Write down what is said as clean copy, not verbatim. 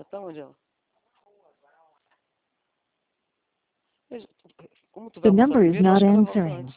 Tá onde ela? Como tu The vai almoçar number is primeiro, eu acho not que ela volta answering. antes.